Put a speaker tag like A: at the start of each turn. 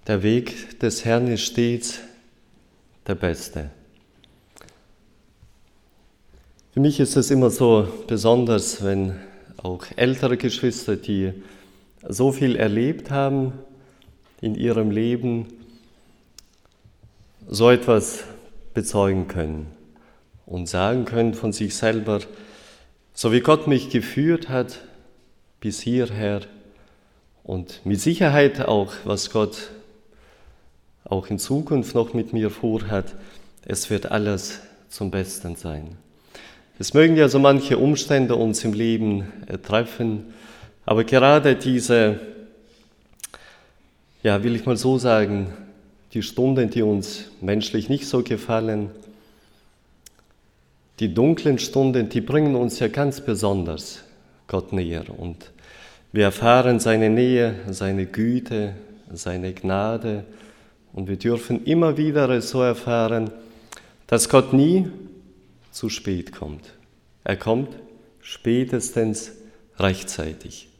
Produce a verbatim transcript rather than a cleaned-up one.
A: Der Weg des Herrn ist stets der beste. Für mich ist es immer so besonders, wenn auch ältere Geschwister, die so viel erlebt haben in ihrem Leben, so etwas bezeugen können und sagen können von sich selber, so wie Gott mich geführt hat bis hierher und mit Sicherheit auch, was Gott auch in Zukunft noch mit mir vorhat, es wird alles zum Besten sein. Es mögen ja so manche Umstände uns im Leben treffen, aber gerade diese, ja, will ich mal so sagen, die Stunden, die uns menschlich nicht so gefallen, die dunklen Stunden, die bringen uns ja ganz besonders Gott näher. Und wir erfahren seine Nähe, seine Güte, seine Gnade. Und wir dürfen immer wieder so erfahren, dass Gott nie zu spät kommt. Er kommt spätestens rechtzeitig.